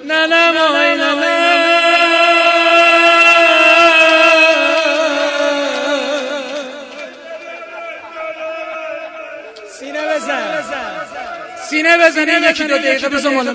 سینه بزنه یکی دو دقیقه بزن مالا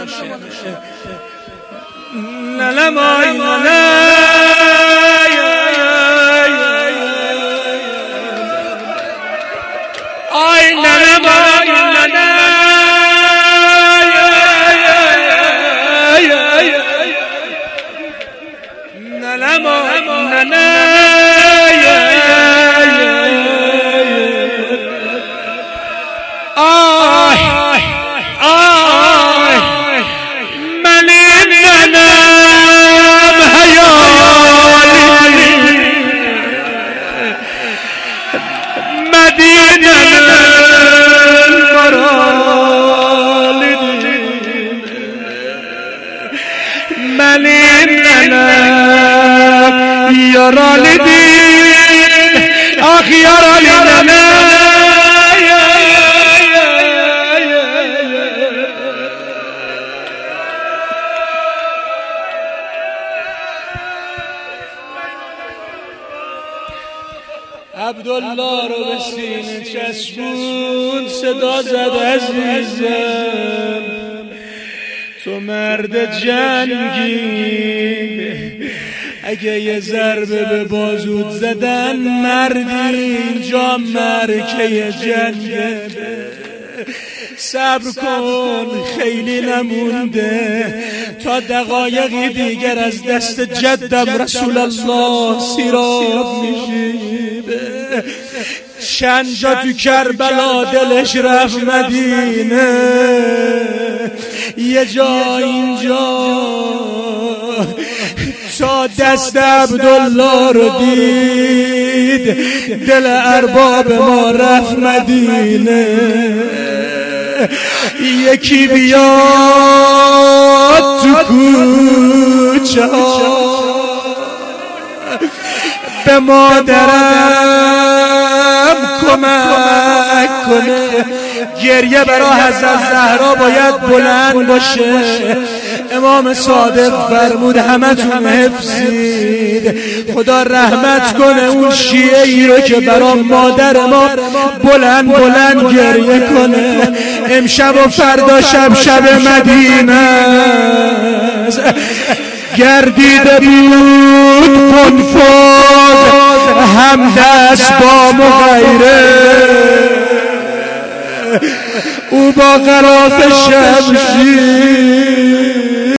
عبدالله رو به سینه چسبون صدا زد عزیزم تو مرد جنگی اگه یه ضربه به بازود زدن مردی اینجا مرکه جنگه صبر کن خیلی نمونده تا دقایقی دیگر از دست جدم رسول الله سیراب میشیبه چند جا تو کربلا دلش رفت مدینه یه جا اینجا تا دست عبدالله رو دید دل ارباب ما رفت مدینه یکی بیاد تو کوچه ها به مادرم کمک کنه گریه برای حضرت زهرا باید بلند باشه امام صادق فرمود همتون حفظید خدا رحمت کنه اون شیعه ای رو که برای مادر ما بلند گریه کنه امشب و فردا شب مدینه گردیده بود قنفذ هم دست با مغیره او با غلاف شمشیر